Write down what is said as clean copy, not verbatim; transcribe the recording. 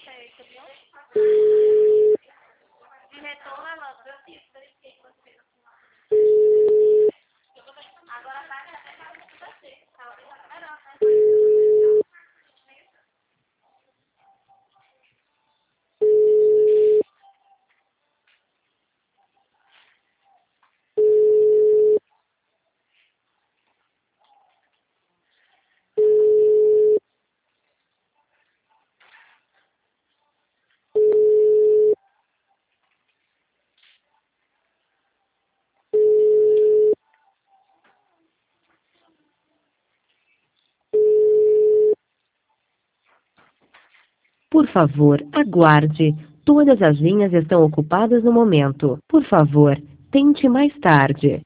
Por favor, aguarde. Todas as linhas estão ocupadas no momento. Por favor, tente mais tarde.